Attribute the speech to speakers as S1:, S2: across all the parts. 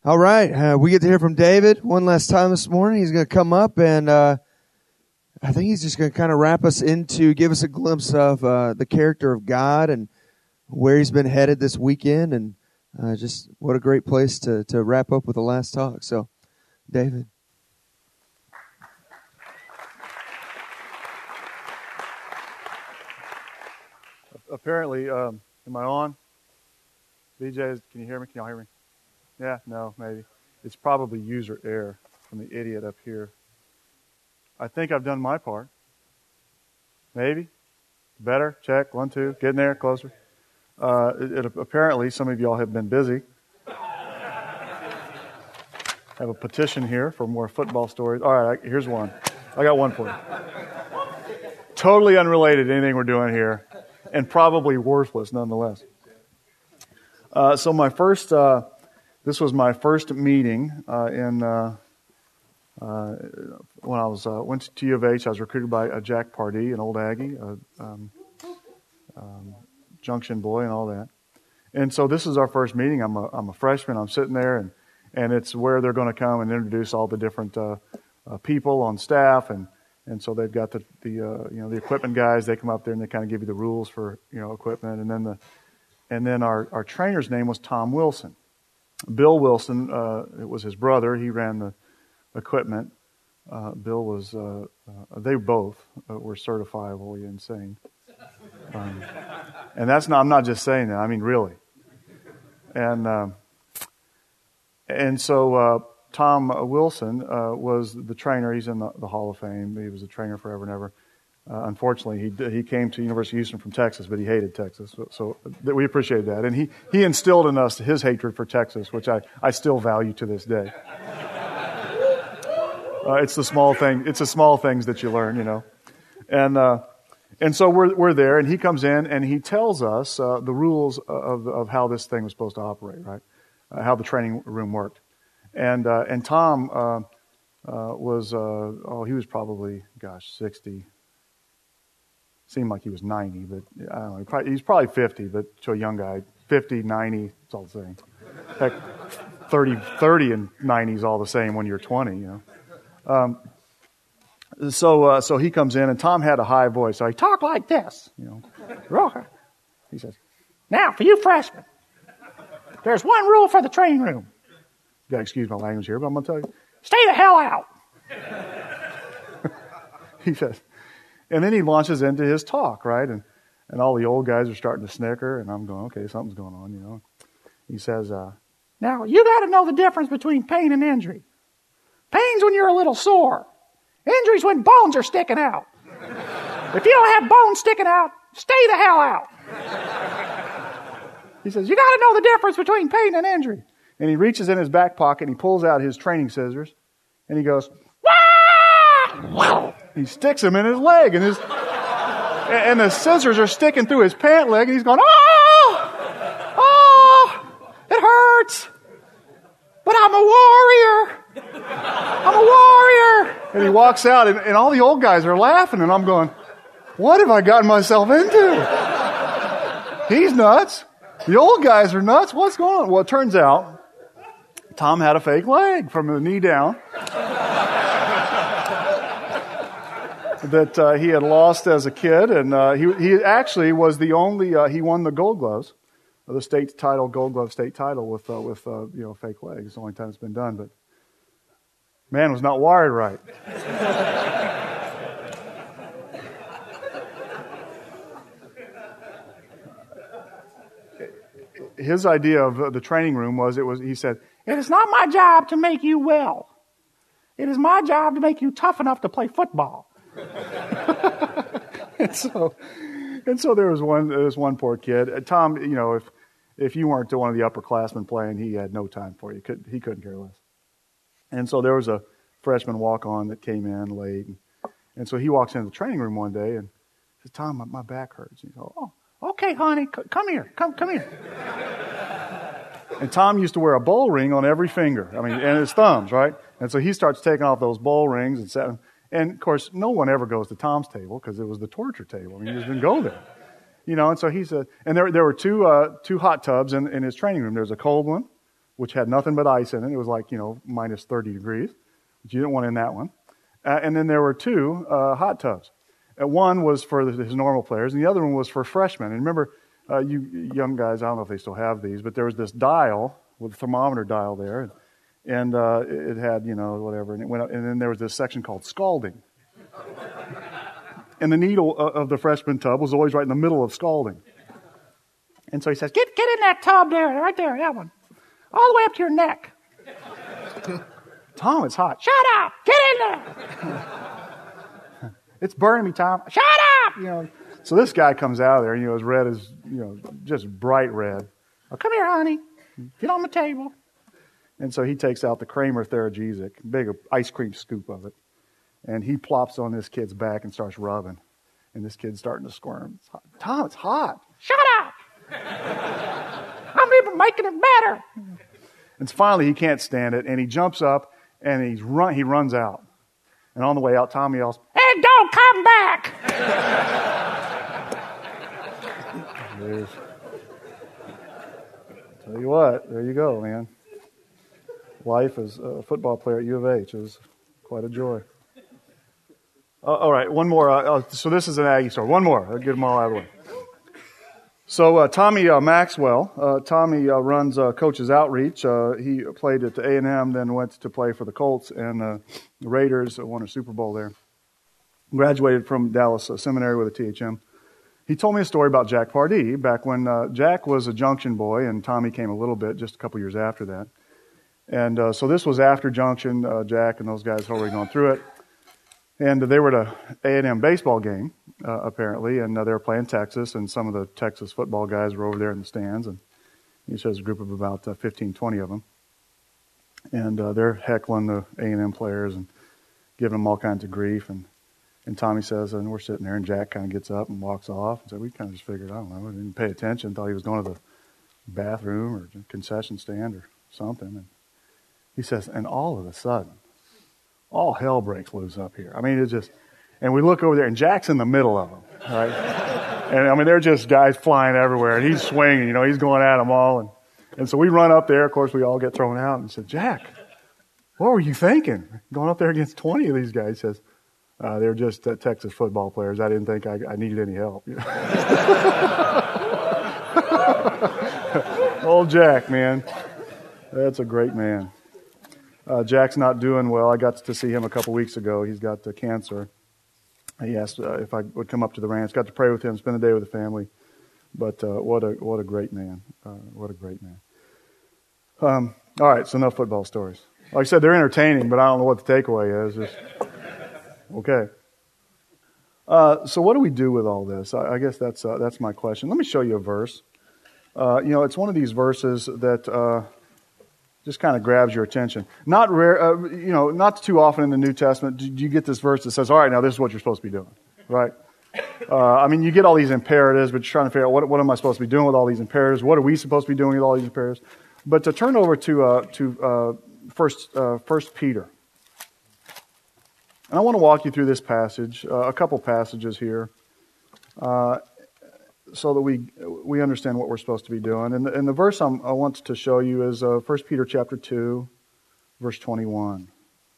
S1: All right, we get to hear from David one last time this morning. He's going to come up, and I think he's just going to kind of wrap us into, give us a glimpse of the character of God and where he's been headed this weekend, and just what a great place to wrap up with the last talk. So, David.
S2: Apparently, am I on? BJ, can you hear me? Can y'all hear me? Yeah, no, maybe. It's probably user error from the idiot up here. I think I've done my part. Maybe. Better. Check. 1, 2. Getting there. Closer. Apparently, some of y'all have been busy. I have a petition here for more football stories. All right, here's one. I got one for you. Totally unrelated to anything we're doing here, and probably worthless nonetheless. So my first, this was my first meeting when I was went to U of H. I was recruited by Jack Pardee, an old Aggie, Junction boy, and all that. And so this is our first meeting. I'm a freshman. I'm sitting there, and it's where they're going to come and introduce all the different people on staff, and so they've got the equipment guys. They come up there and they kind of give you the rules for equipment, and then our trainer's name was Tom Wilson. Bill Wilson, it was his brother. He ran the equipment. Bill was, they both were certifiable. Are you insane? And I'm not just saying that. I mean, really. And so Tom Wilson was the trainer. He's in the Hall of Fame. He was a trainer forever and ever. Unfortunately, he came to University of Houston from Texas, but he hated Texas. So we appreciate that. And he instilled in us his hatred for Texas, which I still value to this day. It's the small thing. It's the small things that you learn, And so we're there, and he comes in and he tells us the rules of how this thing was supposed to operate, right? How the training room worked. And Tom was he was probably 60. Seemed like he was 90, but I don't know. He's probably 50, but to a young guy, 50, 90, it's all the same. Heck, 30 and 90 is all the same when you're 20, So he comes in, and Tom had a high voice. So he talked like this, He says, "Now, for you freshmen, there's one rule for the training room. You got to excuse my language here, but I'm going to tell you. Stay the hell out." He says, and then he launches into his talk, right? And all the old guys are starting to snicker, and I'm going, okay, something's going on, He says, "Now, you got to know the difference between pain and injury. Pain's when you're a little sore. Injury's when bones are sticking out. If you don't have bones sticking out, stay the hell out." He says, "You got to know the difference between pain and injury." And he reaches in his back pocket and he pulls out his training scissors and he goes, "Wah!" He sticks them in his leg, and the scissors are sticking through his pant leg, and he's going, "Oh, it hurts. But I'm a warrior. I'm a warrior." And he walks out, and all the old guys are laughing, and I'm going, what have I gotten myself into? He's nuts. The old guys are nuts. What's going on? Well, it turns out Tom had a fake leg from the knee down that he had lost as a kid, and he actually was the only. He won the Gold Gloves, the state title, Gold Glove state title with fake leg. It's the only time it's been done, but man was not wired right. His idea of the training room he said, "It is not my job to make you well. It is my job to make you tough enough to play football." and so there was one poor kid. Tom, if you weren't one of the upperclassmen playing, he had no time for you. He couldn't care less. And so there was a freshman walk-on that came in late. And so he walks into the training room one day and says, "Tom, my back hurts." And he goes, "Oh, okay, honey, come here. Come here." And Tom used to wear a bowl ring on every finger. And his thumbs, right? And so he starts taking off those bowl rings and setting. And, of course, no one ever goes to Tom's table because it was the torture table. He just didn't go there. And so he said, and there were two hot tubs in his training room. There's a cold one which had nothing but ice in it. It was like, minus 30 degrees, but you didn't want in that one. And then there were 2 hot tubs. One was for his normal players, and the other one was for freshmen. And remember, you young guys, I don't know if they still have these, but there was this dial with a thermometer dial there, and it had, whatever, and it went up, and then there was this section called scalding. And the needle of the freshman tub was always right in the middle of scalding. And so he says, get in that tub there, right there, that one. All the way up to your neck. Tom, it's hot. Shut up! Get in there! It's burning me, Tom. Shut up! So this guy comes out of there, as red as, just bright red. Oh, come here, honey. Get on the table. And so he takes out the Kramer Theragesic, big ice cream scoop of it, and he plops on this kid's back and starts rubbing. And this kid's starting to squirm. It's hot. Tom, it's hot. Shut up! I'm even making it better. And finally, he can't stand it, and he jumps up, and he runs out. And on the way out, Tom yells, "Hey, don't come back!" Tell you what, there you go, man. Life as a football player at U of H is quite a joy. All right, one more. So this is an Aggie story. One more. I'll get them all out of the way. So Tommy Maxwell, Tommy runs Coach's Outreach. He played at the A&M, then went to play for the Colts, and the Raiders won a Super Bowl there. Graduated from Dallas Seminary with a THM. He told me a story about Jack Pardee back when Jack was a Junction boy, and Tommy came a little bit just a couple years after that. And so this was after Junction. Jack and those guys had already gone through it. And they were at a A&M baseball game, apparently, and they were playing Texas, and some of the Texas football guys were over there in the stands, and he says a group of about 15, 20 of them. And they're heckling the A&M players and giving them all kinds of grief. And Tommy says, and we're sitting there, and Jack kind of gets up and walks off. And so we kind of just figured, I don't know, we didn't pay attention, thought he was going to the bathroom or concession stand or something. And he says, and all of a sudden, all hell breaks loose up here. I mean, it's just, and we look over there, and Jack's in the middle of them, right? And I mean, they're just guys flying everywhere, and he's swinging, he's going at them all. And so we run up there. Of course, we all get thrown out, and said, Jack, what were you thinking? Going up there against 20 of these guys. He says, they're just Texas football players. I didn't think I needed any help. Old Jack, man. That's a great man. Jack's not doing well. I got to see him a couple weeks ago. He's got cancer. He asked if I would come up to the ranch. Got to pray with him, spend a day with the family. But what a great man. What a great man. All right, so enough football stories. Like I said, they're entertaining, but I don't know what the takeaway is. Okay. So what do we do with all this? I guess that's my question. Let me show you a verse. It's one of these verses that just kind of grabs your attention. Not rare, not too often in the New Testament do you get this verse that says, all right, now this is what you're supposed to be doing, right? You get all these imperatives, but you're trying to figure out what am I supposed to be doing with all these imperatives? What are we supposed to be doing with all these imperatives? But to turn over to First Peter. And I want to walk you through this passage, a couple passages here, so that we understand what we're supposed to be doing. And the verse I want to show you is 1 Peter chapter 2, verse 21.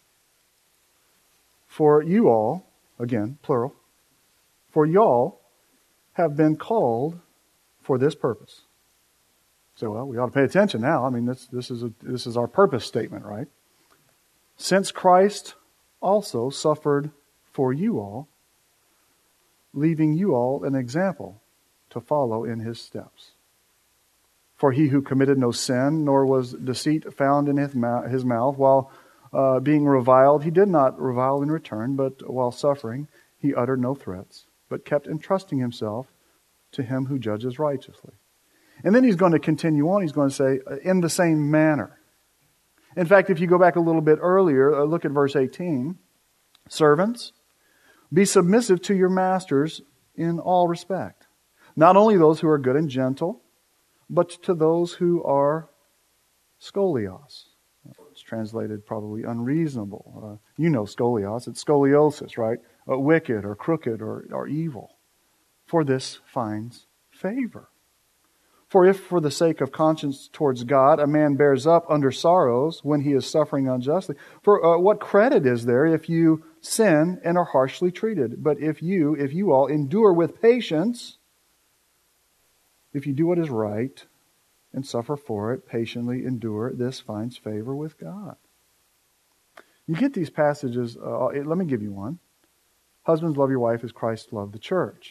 S2: For you all, again, plural, for y'all have been called for this purpose. So, well, we ought to pay attention now. This is our purpose statement, right? Since Christ also suffered for you all, leaving you all an example to follow in his steps. For he who committed no sin, nor was deceit found in his mouth, while being reviled, he did not revile in return, but while suffering, he uttered no threats, but kept entrusting himself to him who judges righteously. And then he's going to continue on. He's going to say, in the same manner. In fact, if you go back a little bit earlier, look at verse 18. Servants, be submissive to your masters in all respect. Not only those who are good and gentle, but to those who are scolios. It's translated probably unreasonable. Scolios. It's scoliosis, right? Wicked or crooked or evil. For this finds favor. For if for the sake of conscience towards God a man bears up under sorrows when he is suffering unjustly, for what credit is there if you sin and are harshly treated? But if you all endure with patience, if you do what is right and suffer for it, patiently endure, this finds favor with God. You get these passages, let me give you one. Husbands, love your wife as Christ loved the church.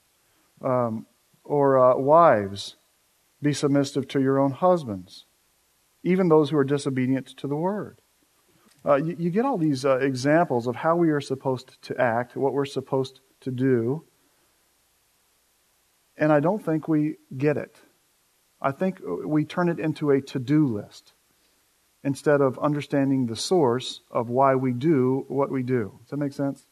S2: Or wives, be submissive to your own husbands, even those who are disobedient to the word. You get all these examples of how we are supposed to act, what we're supposed to do, and I don't think we get it. I think we turn it into a to-do list instead of understanding the source of why we do what we do. Does that make sense?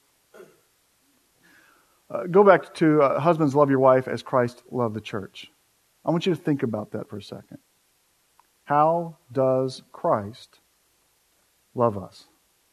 S2: Go back to husbands, love your wife as Christ loved the church. I want you to think about that for a second. How does Christ love us?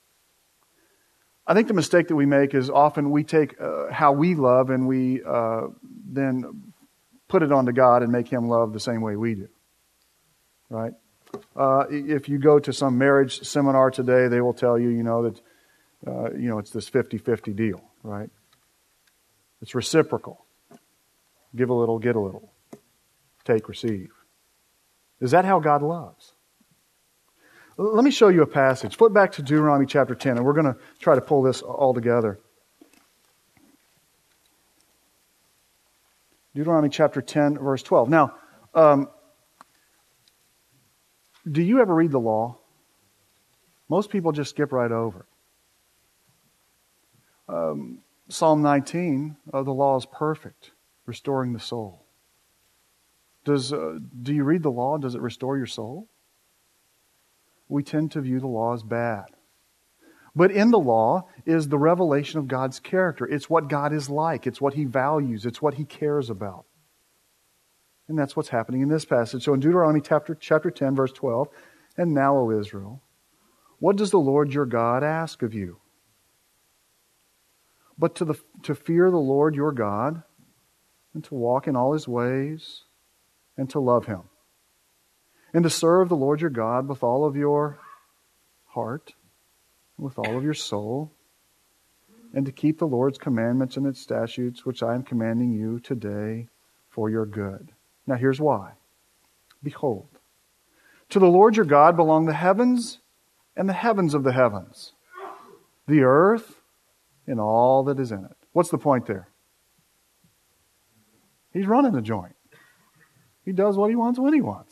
S2: I think the mistake that we make is often we take how we love and we then put it onto God and make Him love the same way we do. Right? If you go to some marriage seminar today, they will tell you, that it's this 50-50 deal, right? It's reciprocal. Give a little, get a little. Take, receive. Is that how God loves? Let me show you a passage. Flip back to Deuteronomy chapter 10, and we're going to try to pull this all together. Deuteronomy chapter 10, verse 12. Now, do you ever read the law? Most people just skip right over it. Psalm 19, the law is perfect, restoring the soul. Do you read the law? Does it restore your soul? We tend to view the law as bad. But in the law is the revelation of God's character. It's what God is like. It's what He values. It's what He cares about. And that's what's happening in this passage. So in Deuteronomy chapter 10, verse 12, and now, O Israel, what does the Lord your God ask of you? But to fear the Lord your God, and to walk in all His ways, and to love Him, and to serve the Lord your God with all of your heart, with all of your soul, and to keep the Lord's commandments and its statutes, which I am commanding you today for your good. Now here's why. Behold, to the Lord your God belong the heavens and the heavens of the heavens, the earth and all that is in it. What's the point there? He's running the joint. He does what He wants when He wants.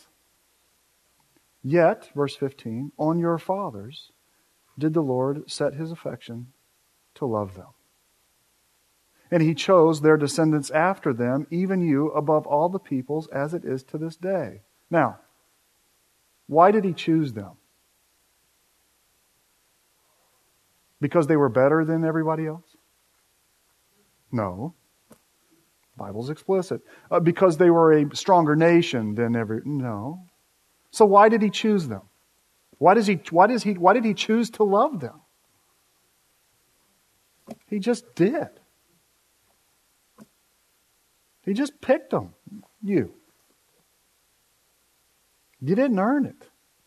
S2: Yet, verse 15, on your fathers did the Lord set His affection to love them. And He chose their descendants after them, even you, above all the peoples, as it is to this day. Now, why did He choose them? Because they were better than everybody else? No. The Bible's explicit. Because they were a stronger nation than no. So why did He choose them? Why did He choose to love them? He just did. He just picked them. You. You didn't earn it.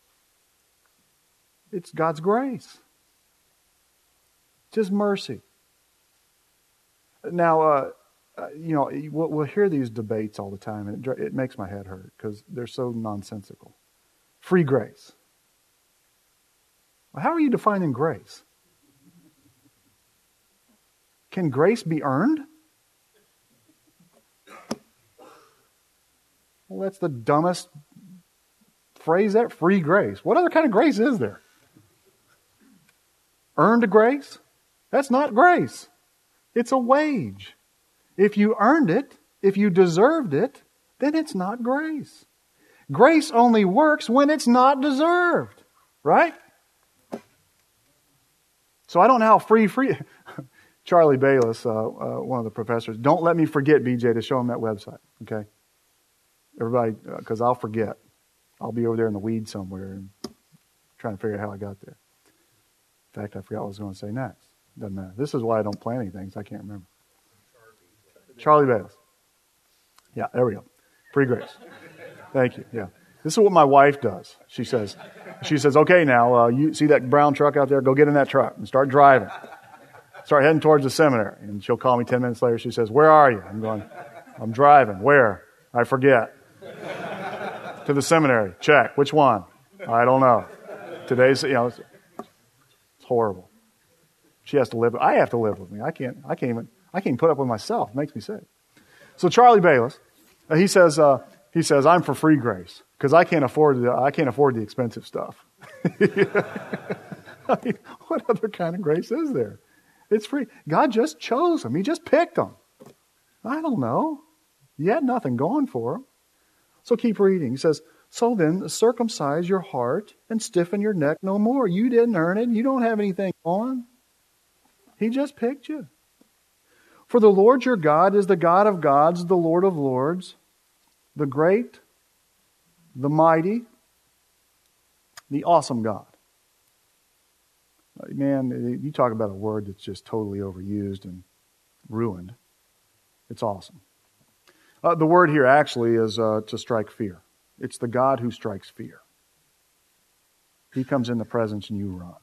S2: It's God's grace. Just mercy. Now, we'll hear these debates all the time, and it makes my head hurt because they're so nonsensical. Free grace. Well, how are you defining grace? Can grace be earned? Well, that's the dumbest phrase ever. Free grace. What other kind of grace is there? Earned grace? That's not grace. It's a wage. If you earned it, if you deserved it, then it's not grace. Grace only works when it's not deserved. Right? So I don't know how free. Charlie Bayless, one of the professors, don't let me forget, BJ, to show him that website. Okay? Everybody, because I'll forget. I'll be over there in the weeds somewhere and trying to figure out how I got there. In fact, I forgot what I was going to say next. Doesn't matter. This is why I don't plan anything, so I can't remember. Charlie Bayless. Yeah, there we go. Free grace. Thank you. Yeah. This is what my wife does. She says, okay, now, you see that brown truck out there? Go get in that truck and start driving. Start heading towards the seminary. And she'll call me 10 minutes later. She says, where are you? I'm going, I'm driving. Where? I forget. To the seminary. Check. Which one? I don't know. Today's, it's horrible. She has to live. I have to live with me. I can't even put up with myself. It makes me sick. So Charlie Bayless, he says, I'm for free grace because I can't afford the expensive stuff. I mean, what other kind of grace is there? It's free. God just chose them. He just picked them. I don't know. You had nothing going for them. So keep reading. He says, so then circumcise your heart and stiffen your neck no more. You didn't earn it. You don't have anything on. He just picked you. For the Lord your God is the God of gods, the Lord of lords, the great, the mighty, the awesome God. Man, you talk about a word that's just totally overused and ruined. It's awesome. The word here actually is to strike fear. It's the God who strikes fear. He comes in the presence and you run.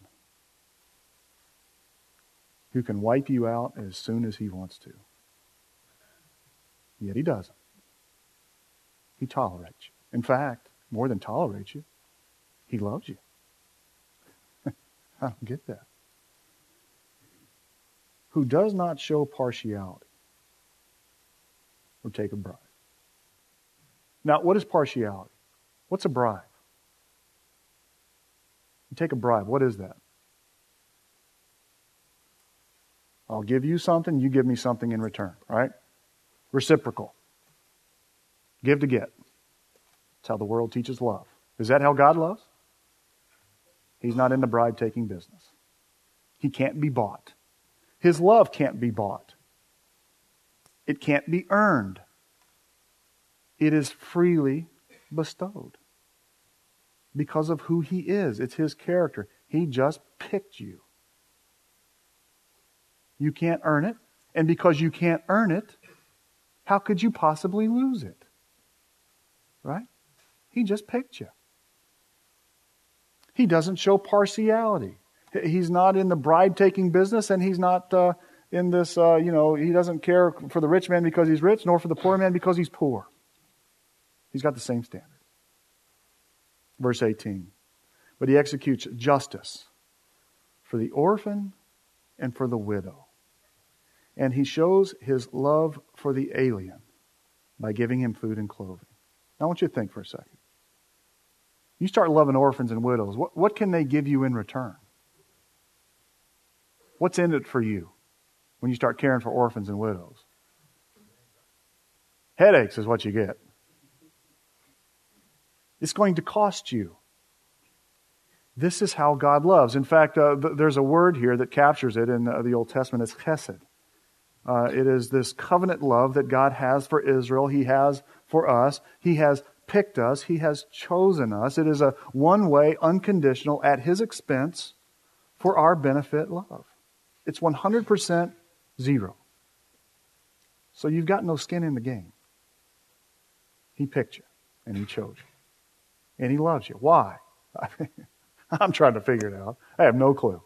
S2: Who can wipe you out as soon as he wants to. Yet he doesn't. He tolerates you. In fact, more than tolerates you, he loves you. I don't get that. Who does not show partiality or take a bribe. Now, what is partiality? What's a bribe? You take a bribe. What is that? I'll give you something, you give me something in return, right? Reciprocal. Give to get. That's how the world teaches love. Is that how God loves? He's not in the bribe-taking business. He can't be bought. His love can't be bought. It can't be earned. It is freely bestowed. Because of who He is. It's His character. He just picked you. You can't earn it. And because you can't earn it, how could you possibly lose it? Right? He just picked you. He doesn't show partiality. He's not in the bribe-taking business, and he's not in this, he doesn't care for the rich man because he's rich, nor for the poor man because he's poor. He's got the same standard. Verse 18. But he executes justice for the orphan and for the widow. And he shows his love for the alien by giving him food and clothing. Now I want you to think for a second. You start loving orphans and widows, what can they give you in return? What's in it for you when you start caring for orphans and widows? Headaches is what you get. It's going to cost you. This is how God loves. In fact, there's a word here that captures it in the Old Testament. It's chesed. It is this covenant love that God has for Israel. He has for us. He has picked us. He has chosen us. It is a one-way, unconditional, at His expense, for our benefit love. It's 100% zero. So you've got no skin in the game. He picked you, and He chose you. And He loves you. Why? I'm trying to figure it out. I have no clue.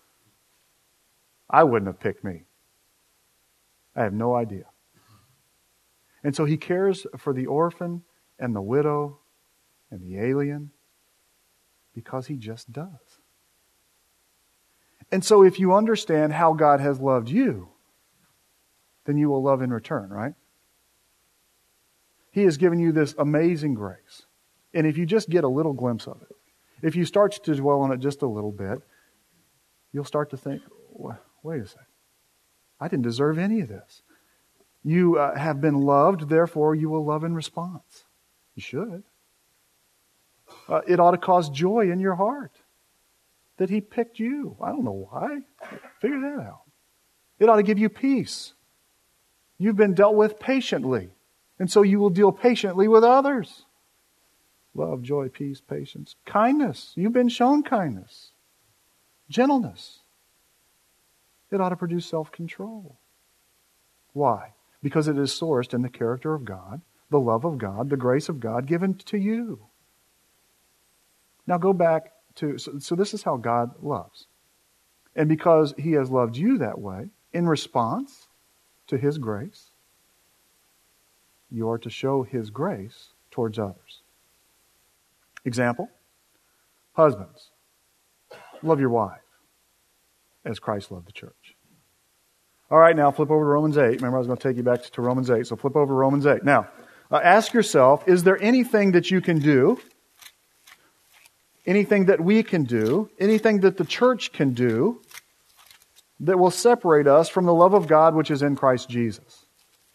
S2: I wouldn't have picked me. I have no idea. And so He cares for the orphan and the widow and the alien because He just does. And so if you understand how God has loved you, then you will love in return, right? He has given you this amazing grace. And if you just get a little glimpse of it, if you start to dwell on it just a little bit, you'll start to think, wait a second. I didn't deserve any of this. You have been loved, therefore you will love in response. You should. It ought to cause joy in your heart that He picked you. I don't know why. Figure that out. It ought to give you peace. You've been dealt with patiently, and so you will deal patiently with others. Love, joy, peace, patience, kindness. You've been shown kindness. Gentleness. It ought to produce self-control. Why? Because it is sourced in the character of God, the love of God, the grace of God given to you. Now go back to, so this is how God loves. And because He has loved you that way, in response to His grace, you are to show His grace towards others. Example, husbands, love your wife as Christ loved the church. All right, now flip over to Romans 8. Remember, I was going to take you back to Romans 8, so flip over to Romans 8. Now, ask yourself, is there anything that you can do, anything that we can do, anything that the church can do that will separate us from the love of God which is in Christ Jesus?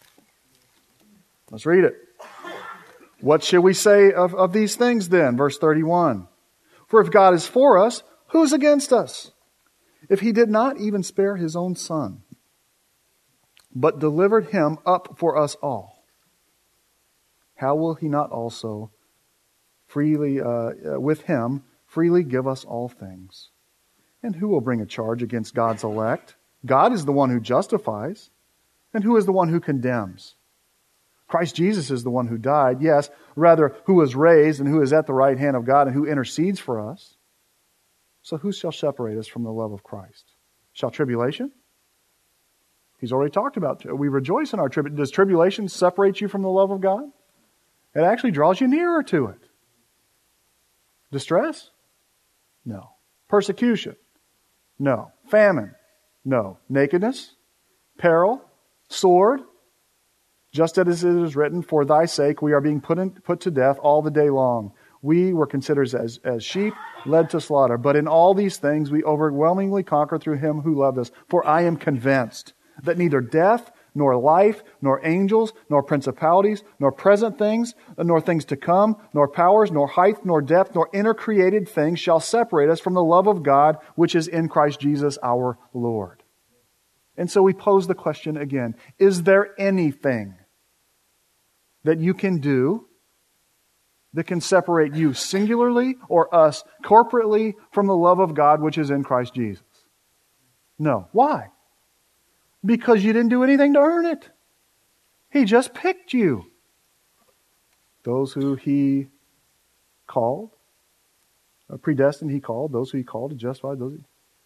S2: Let's read it. What shall we say of these things then? Verse 31. For if God is for us, who's against us? If He did not even spare His own Son, but delivered Him up for us all, how will He not also freely, with Him, freely give us all things? And who will bring a charge against God's elect? God is the one who justifies. And who is the one who condemns? Christ Jesus is the one who died, yes, rather who was raised and who is at the right hand of God and who intercedes for us. So who shall separate us from the love of Christ? Shall tribulation? He's already talked about, we rejoice in our tribulation. Does tribulation separate you from the love of God? It actually draws you nearer to it. Distress? No. Persecution? No. Famine? No. Nakedness? Peril? Sword? Just as it is written, for thy sake we are being put to death all the day long. We were considered as sheep led to slaughter. But in all these things we overwhelmingly conquer through Him who loved us. For I am convinced that neither death, nor life, nor angels, nor principalities, nor present things, nor things to come, nor powers, nor height, nor depth, nor inner created things shall separate us from the love of God which is in Christ Jesus our Lord. And so we pose the question again, is there anything that you can do that can separate you singularly or us corporately from the love of God which is in Christ Jesus? No. Why? Because you didn't do anything to earn it. He just picked you. Those who He called, predestined He called, those who He called, He justified, those who...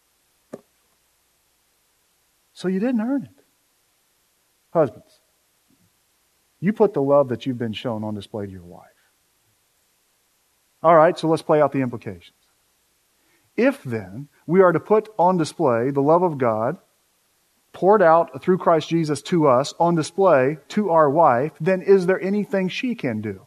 S2: So you didn't earn it. Husbands, you put the love that you've been shown on display to your wife. All right, so let's play out the implications. If then we are to put on display the love of God poured out through Christ Jesus to us on display to our wife, then is there anything she can do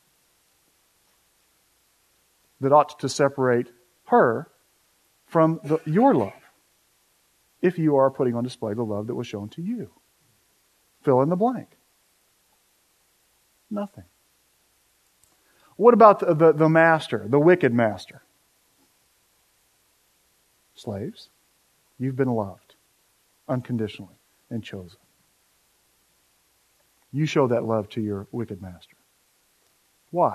S2: that ought to separate her from your love? If you are putting on display the love that was shown to you. Fill in the blank. Nothing. What about the master, the wicked master? Slaves, you've been loved unconditionally and chosen. You show that love to your wicked master. Why?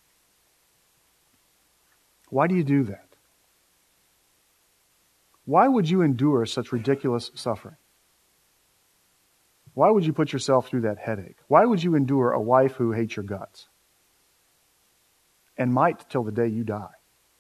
S2: Why do you do that? Why would you endure such ridiculous suffering? Why would you put yourself through that headache? Why would you endure a wife who hates your guts and might till the day you die?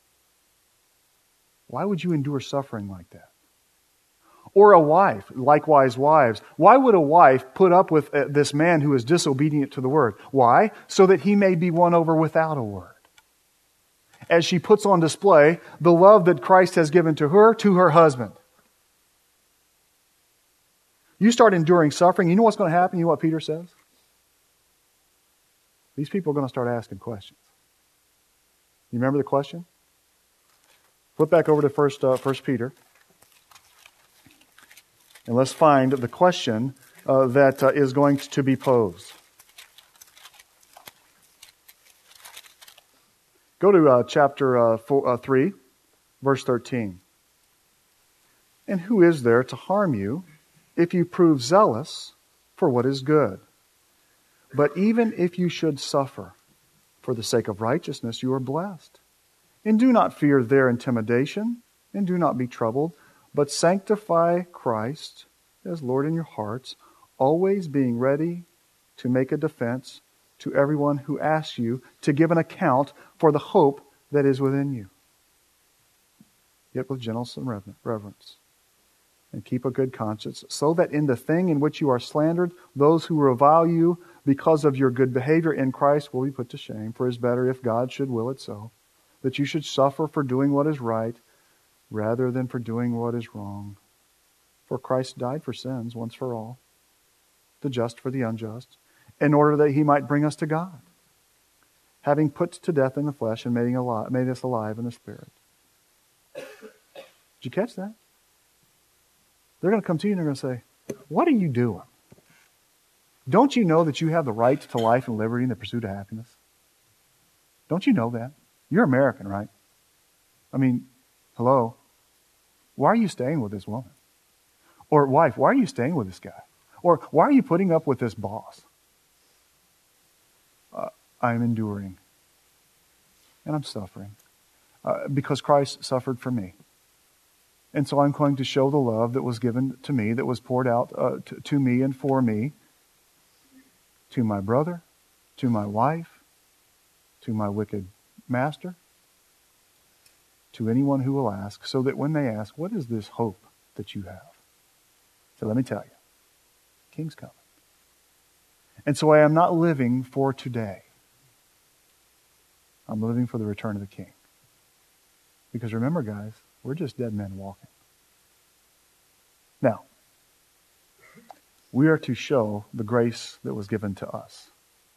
S2: Why would you endure suffering like that? Or a wife, likewise wives. Why would a wife put up with this man who is disobedient to the word? Why? So that he may be won over without a word. As she puts on display the love that Christ has given to her husband. You start enduring suffering, you know what's going to happen? You know what Peter says? These people are going to start asking questions. You remember the question? Flip back over to First Peter. And let's find the question that is going to be posed. Go to chapter 3, verse 13. And who is there to harm you if you prove zealous for what is good? But even if you should suffer for the sake of righteousness, you are blessed. And do not fear their intimidation, and do not be troubled, but sanctify Christ as Lord in your hearts, always being ready to make a defense to everyone who asks you to give an account for the hope that is within you. Yet with gentleness and reverence. And keep a good conscience, so that in the thing in which you are slandered, those who revile you because of your good behavior in Christ will be put to shame. For it is better, if God should will it so, that you should suffer for doing what is right, rather than for doing what is wrong. For Christ died for sins once for all, the just for the unjust, in order that He might bring us to God, having put to death in the flesh and made us alive in the Spirit. Did you catch that? They're going to come to you and they're going to say, what are you doing? Don't you know that you have the right to life and liberty and the pursuit of happiness? Don't you know that? You're American, right? I mean, hello? Why are you staying with this woman? Or wife, why are you staying with this guy? Or why are you putting up with this boss? I'm enduring. And I'm suffering. Because Christ suffered for me. And so I'm going to show the love that was given to me, that was poured out to me and for me, to my brother, to my wife, to my wicked master, to anyone who will ask, so that when they ask, what is this hope that you have? So let me tell you, King's coming. And so I am not living for today. I'm living for the return of the King. Because remember, guys, we're just dead men walking. Now, we are to show the grace that was given to us.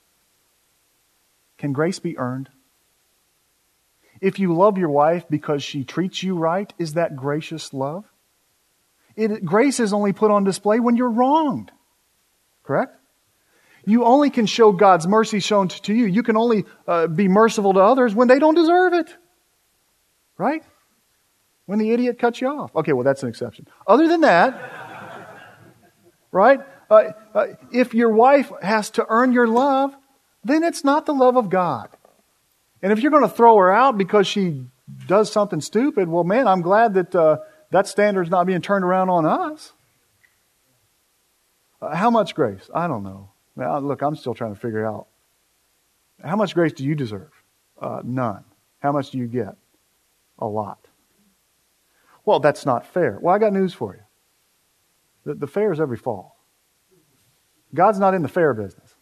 S2: Can grace be earned? If you love your wife because she treats you right, is that gracious love? Grace is only put on display when you're wronged. Correct? You only can show God's mercy shown to you. You can only be merciful to others when they don't deserve it. Right? When the idiot cuts you off. Okay, well, that's an exception. Other than that, right? If your wife has to earn your love, then it's not the love of God. And if you're going to throw her out because she does something stupid, well, man, I'm glad that that standard's not being turned around on us. How much grace? I don't know. Now, look, I'm still trying to figure out. How much grace do you deserve? None. How much do you get? A lot. Well, that's not fair. Well, I got news for you. The fair is every fall. God's not in the fair business.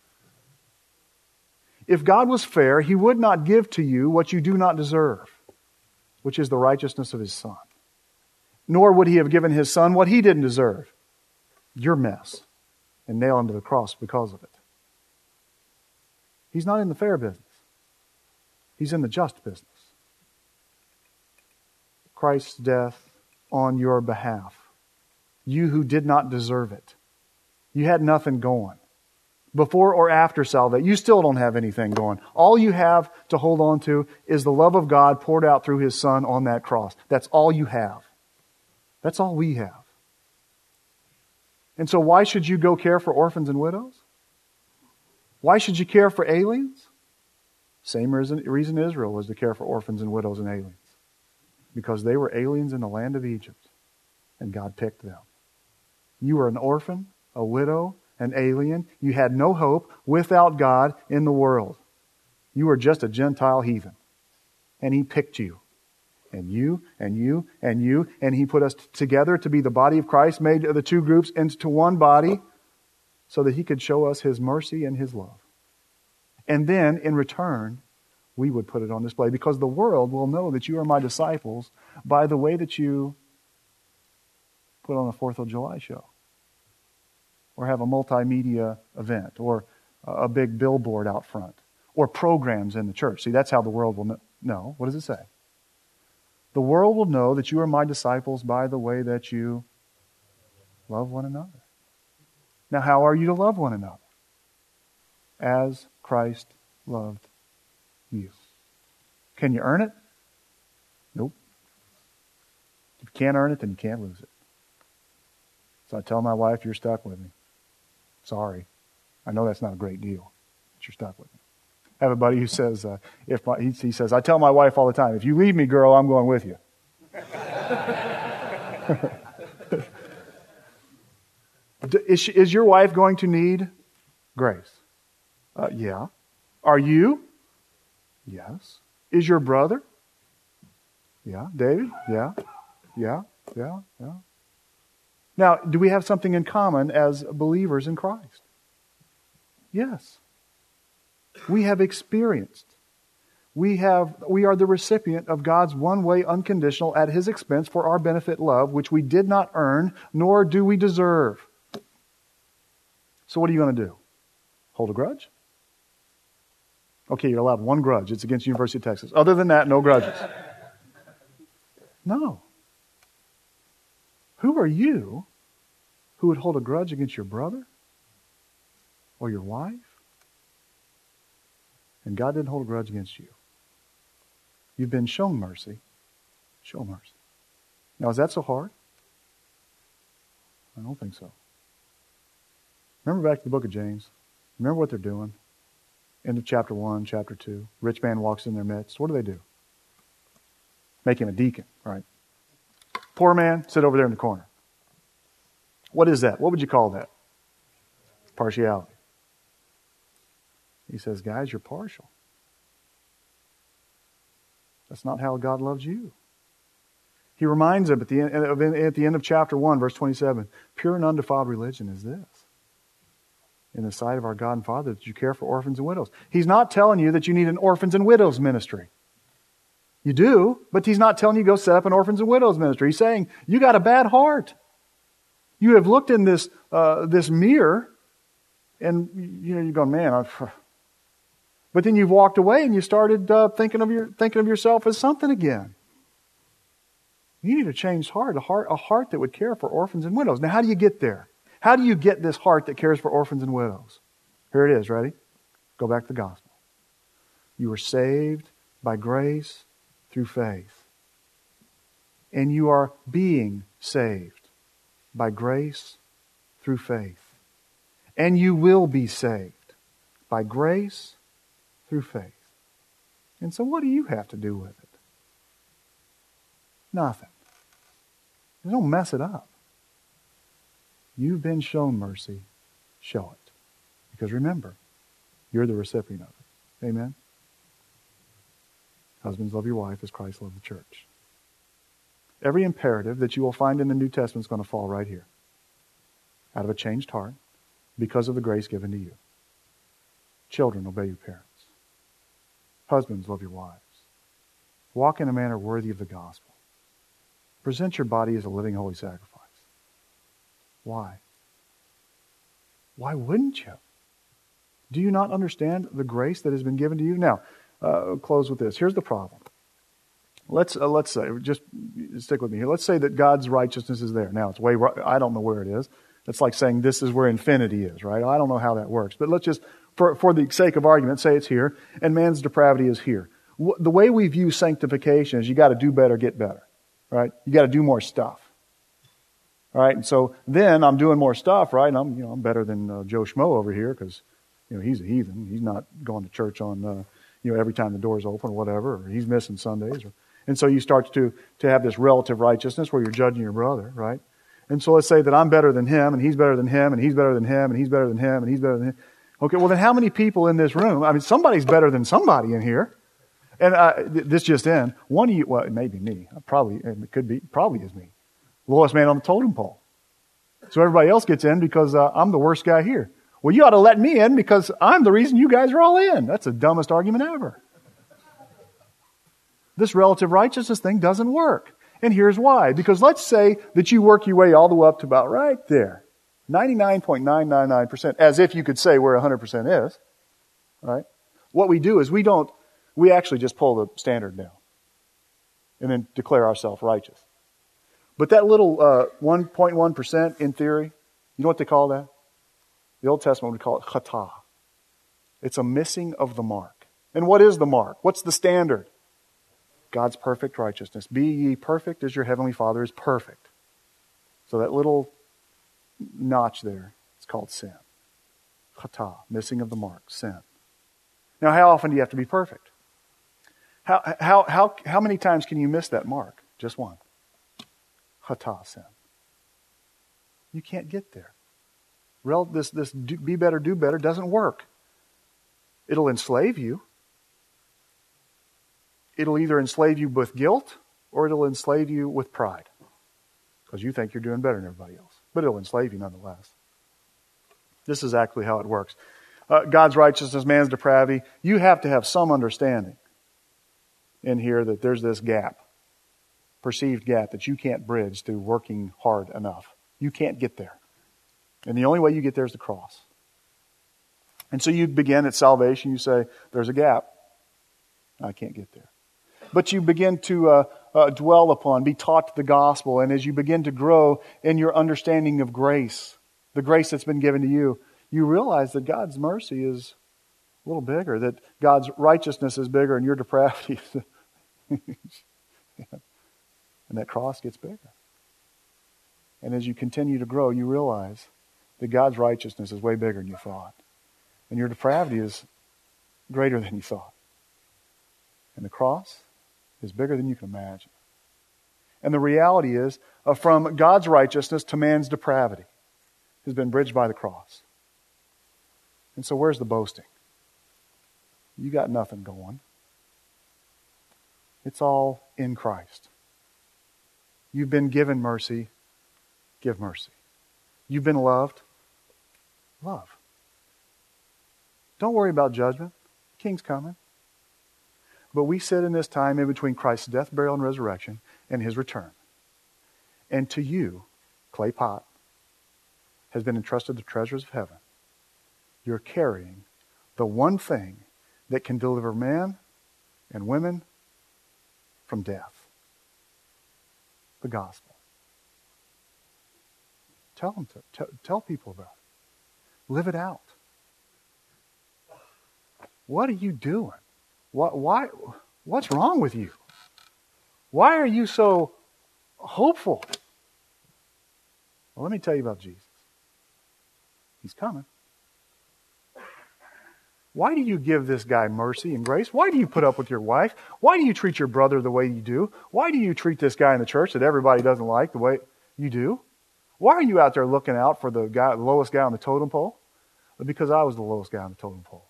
S2: If God was fair, He would not give to you what you do not deserve, which is the righteousness of His Son. Nor would He have given His Son what He didn't deserve, your mess, and nail Him to the cross because of it. He's not in the fair business. He's in the just business. Christ's death on your behalf. You who did not deserve it. You had nothing going. Before or after salvation, you still don't have anything going. All you have to hold on to is the love of God poured out through His Son on that cross. That's all you have. That's all we have. And so why should you go care for orphans and widows? Why should you care for aliens? Same reason Israel was to care for orphans and widows and aliens. Because they were aliens in the land of Egypt. And God picked them. You were an orphan, a widow, an alien. You had no hope without God in the world. You were just a Gentile heathen. And He picked you. And you, and you, and you. And He put us together to be the body of Christ, made the two groups into one body, so that He could show us His mercy and His love. And then, in return, we would put it on display. Because the world will know that you are my disciples by the way that you put on a 4th of July show. Or have a multimedia event. Or a big billboard out front. Or programs in the church. See, that's how the world will know. No, what does it say? The world will know that you are my disciples by the way that you love one another. Now, how are you to love one another? As Christ loved you. Can you earn it? Nope. If you can't earn it, then you can't lose it. So I tell my wife, you're stuck with me. Sorry. I know that's not a great deal, but you're stuck with me. I have a buddy who says, he says, I tell my wife all the time, if you leave me, girl, I'm going with you. Is your wife going to need grace? Yeah. Are you? Yes. Is your brother? Yeah. David? Yeah. Yeah. Yeah. Yeah. Now, do we have something in common as believers in Christ? Yes. We have experienced. We are the recipient of God's one-way, unconditional, at His expense for our benefit love, which we did not earn, nor do we deserve. So what are you going to do? Hold a grudge? Okay, you're allowed one grudge. It's against the University of Texas. Other than that, no grudges. No. Who are you who would hold a grudge against your brother or your wife? And God didn't hold a grudge against you. You've been shown mercy. Show mercy. Now, is that so hard? I don't think so. Remember back to the book of James. Remember what they're doing. End of chapter 1, chapter 2. Rich man walks in their midst. What do? Make him a deacon, right? Poor man, sit over there in the corner. What is that? What would you call that? Partiality. He says, guys, you're partial. That's not how God loves you. He reminds them at the end of chapter 1, verse 27, pure and undefiled religion is this. In the sight of our God and Father, that you care for orphans and widows. He's not telling you that you need an orphans and widows ministry. You do, but He's not telling you go set up an orphans and widows ministry. He's saying, you got a bad heart. You have looked in this mirror, and you're going, man, but then you've walked away and you started thinking of yourself as something again. You need a changed heart, a heart that would care for orphans and widows. Now, how do you get there? How do you get this heart that cares for orphans and widows? Here it is, ready? Go back to the gospel. You are saved by grace through faith. And you are being saved by grace through faith. And you will be saved by grace through faith. And so what do you have to do with it? Nothing. Don't mess it up. You've been shown mercy. Show it. Because remember, you're the recipient of it. Amen? Husbands, love your wife as Christ loved the church. Every imperative that you will find in the New Testament is going to fall right here. Out of a changed heart, because of the grace given to you. Children, obey your parents. Husbands, love your wives. Walk in a manner worthy of the gospel. Present your body as a living holy sacrifice. Why? Why wouldn't you? Do you not understand the grace that has been given to you? Now, I'll close with this. Here's the problem. Let's say, just stick with me here. Let's say that God's righteousness is there. Now, it's I don't know where it is. It's like saying this is where infinity is, right? I don't know how that works. But let's just, for the sake of argument, say it's here, and man's depravity is here. The way we view sanctification is you got to do better, get better, right? You got to do more stuff. Right, and so then I'm doing more stuff, right? And I'm better than Joe Schmo over here because he's a heathen. He's not going to church on every time the door's open or whatever, or he's missing Sundays. And so you start to have this relative righteousness where you're judging your brother, right? And so let's say that I'm better than him, and he's better than him, and he's better than him, and he's better than him, and he's better than him. Okay, well then how many people in this room? I mean, somebody's better than somebody in here. And this just in. One of you, well, it may be me. Probably is me. Lowest man on the totem pole. So everybody else gets in because I'm the worst guy here. Well, you ought to let me in because I'm the reason you guys are all in. That's the dumbest argument ever. This relative righteousness thing doesn't work. And here's why. Because let's say that you work your way all the way up to about right there. 99.999%. As if you could say where 100% is. Right? What we do is we actually just pull the standard down. And then declare ourselves righteous. But that little 1.1% in theory, you know what they call that? The Old Testament would call it chata. It's a missing of the mark. And what is the mark? What's the standard? God's perfect righteousness. Be ye perfect as your heavenly Father is perfect. So that little notch there, it's called sin. Chata, missing of the mark, sin. Now, how often do you have to be perfect? How many times can you miss that mark? Just one. Chata, sin. You can't get there. This be better, do better doesn't work. It'll enslave you. It'll either enslave you with guilt or it'll enslave you with pride because you think you're doing better than everybody else. But it'll enslave you nonetheless. This is exactly how it works. God's righteousness, man's depravity. You have to have some understanding in here that there's this gap, perceived gap that you can't bridge through working hard enough. You can't get there. And the only way you get there is the cross. And so you begin at salvation, you say, there's a gap. I can't get there. But you begin to dwell upon, be taught the gospel, and as you begin to grow in your understanding of grace, the grace that's been given to you, you realize that God's mercy is a little bigger, that God's righteousness is bigger and your depravity is... And that cross gets bigger. And as you continue to grow, you realize that God's righteousness is way bigger than you thought. And your depravity is greater than you thought. And the cross is bigger than you can imagine. And the reality is, from God's righteousness to man's depravity has been bridged by the cross. And so where's the boasting? You got nothing going. It's all in Christ. You've been given mercy, give mercy. You've been loved, love. Don't worry about judgment. The King's coming. But we sit in this time in between Christ's death, burial, and resurrection and His return. And to you, clay pot, has been entrusted the treasures of heaven. You're carrying the one thing that can deliver men and women from death. The gospel. Tell people about it. Live it out. What are you doing? What's wrong with you? Why are you so hopeful? Well, let me tell you about Jesus. He's coming. Why do you give this guy mercy and grace? Why do you put up with your wife? Why do you treat your brother the way you do? Why do you treat this guy in the church that everybody doesn't like the way you do? Why are you out there looking out for the lowest guy on the totem pole? Because I was the lowest guy on the totem pole.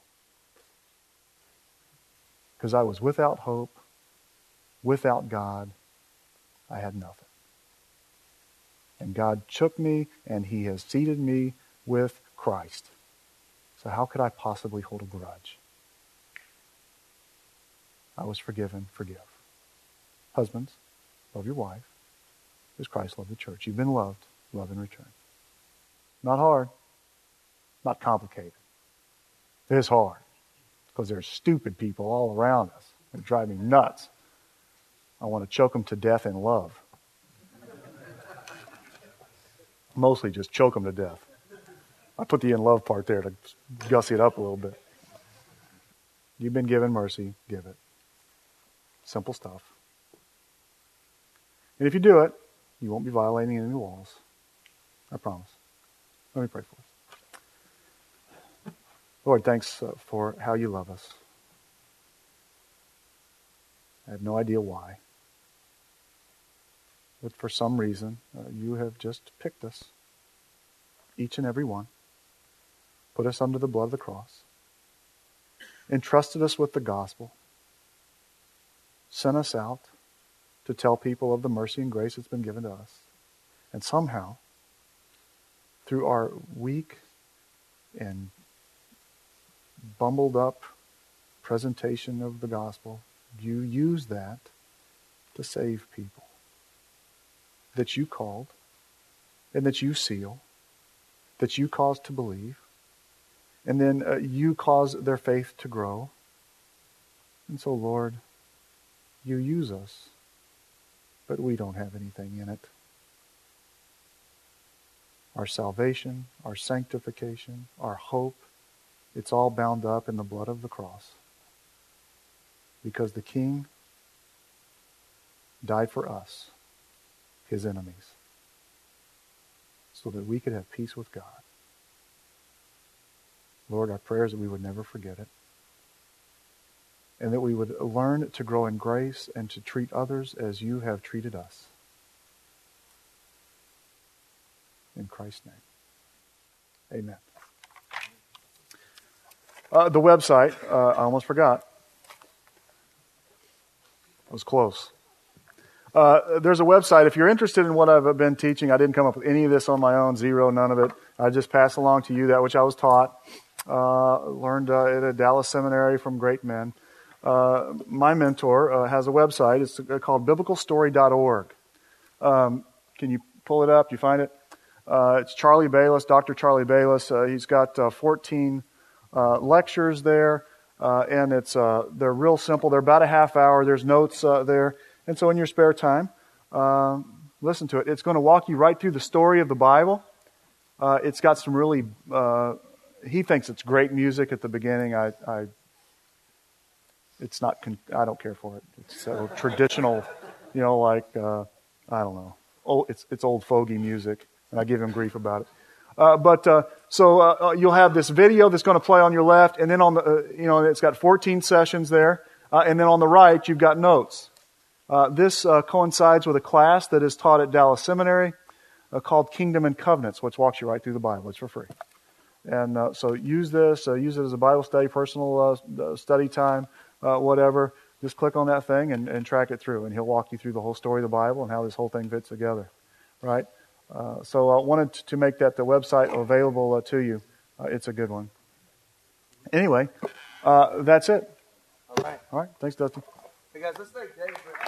S2: Because I was without hope, without God. I had nothing. And God took me and He has seated me with Christ. So how could I possibly hold a grudge? I was forgiven, forgive. Husbands, love your wife as Christ loved the church. You've been loved, love in return. Not hard, not complicated. It is hard because there's stupid people all around us that drive me nuts. I want to choke them to death in love. Mostly just choke them to death. I put the in love part there to gussy it up a little bit. You've been given mercy, give it. Simple stuff. And if you do it, you won't be violating any laws. I promise. Let me pray for us. Lord, thanks for how you love us. I have no idea why. But for some reason, you have just picked us, each and every one, put us under the blood of the cross, entrusted us with the gospel, sent us out to tell people of the mercy and grace that's been given to us. And somehow, through our weak and bumbled up presentation of the gospel, you use that to save people that you called and that you seal, that you caused to believe, and then you cause their faith to grow. And so, Lord, you use us, but we don't have anything in it. Our salvation, our sanctification, our hope, it's all bound up in the blood of the cross. Because the King died for us, His enemies, so that we could have peace with God. Lord, our prayer is that we would never forget it, and that we would learn to grow in grace and to treat others as you have treated us. In Christ's name, amen. The website, I almost forgot. I was close. There's a website. If you're interested in what I've been teaching, I didn't come up with any of this on my own, zero, none of it. I just passed along to you that which I was taught, learned at a Dallas seminary from great men. My mentor has a website. It's called biblicalstory.org. Can you pull it up? You find it? It's Charlie Bayless, Dr. Charlie Bayless. He's got 14 lectures there, and they're real simple. They're about a half hour. There's notes there. And so in your spare time, listen to it. It's going to walk you right through the story of the Bible. It's got some really, he thinks it's great music at the beginning. It's not, I don't care for it. It's so traditional, like, I don't know. Oh, it's old fogey music, and I give him grief about it. So you'll have this video that's going to play on your left, and then on the, it's got 14 sessions there, and then on the right you've got notes. This coincides with a class that is taught at Dallas Seminary called Kingdom and Covenants, which walks you right through the Bible. It's for free. And so use this, use it as a Bible study, personal study time, whatever. Just click on that thing and track it through, and he'll walk you through the whole story of the Bible and how this whole thing fits together. Right? So I wanted to make that the website available to you. It's a good one. Anyway, that's it.
S1: All right.
S2: All right. Thanks, Dustin.
S1: Hey guys, let's thank Dave for